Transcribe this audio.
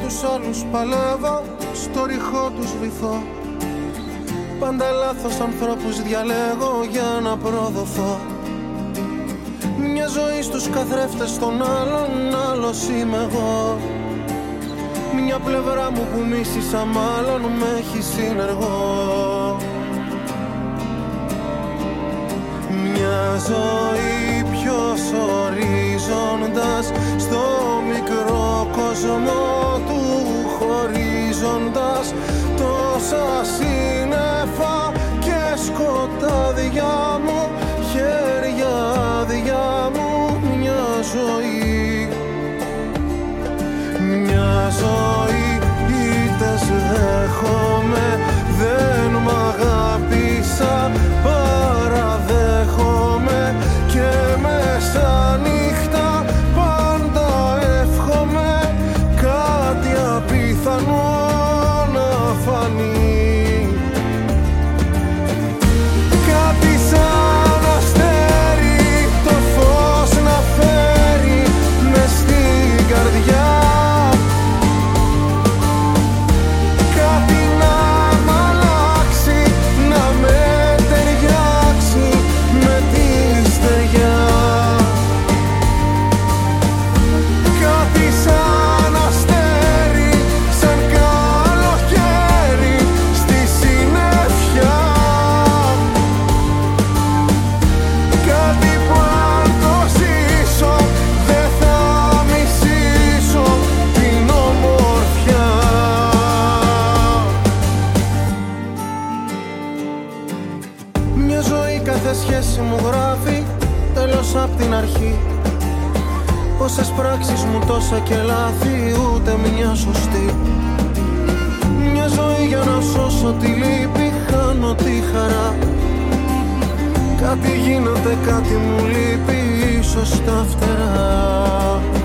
τους άλλους παλεύω, στο ρηχό τους βυθώ. Πάντα λάθος ανθρώπους διαλέγω για να προδοθώ. Μια ζωή στους καθρέφτες των άλλων, άλλος είμαι εγώ. Μια πλευρά μου που μίσησα μάλλον με έχει συνεργό. Μια ζωή ποιος ορίζοντας στο μικρό κόσμο του χωρίζοντας τόσα σύννεφα και σκοτάδια μου, χέρια άδεια μου. Μια ζωή, μια ζωή, ήττες δέχομαι, δεν μ' αγάπησα, παραδέχομαι και μέσα νύχτα πάντα εύχομαι κάτι απίθανο να φανεί. Κάτι σαν αστέρι, το φως να φέρει μες στην καρδιά. Κάτι να μ' αλλάξει, να με ταιριάξει με τη στεριά. Κάτι σαν αστέρι, σαν καλοκαίρι στη συννεφιά. Κάτι που αν το ζήσω δεν θα μισήσω την ομορφιά. Μια ζωή κάθε σχέση μου γράφει τέλος απ' την αρχή. Πόσες πράξεις μου, τόσα και λάθη, ούτε μια σωστή. Μια ζωή για να σώσω τη λύπη, χάνω τη χαρά. Κάτι γίνεται, κάτι μου λείπει, ίσως τα φτερά.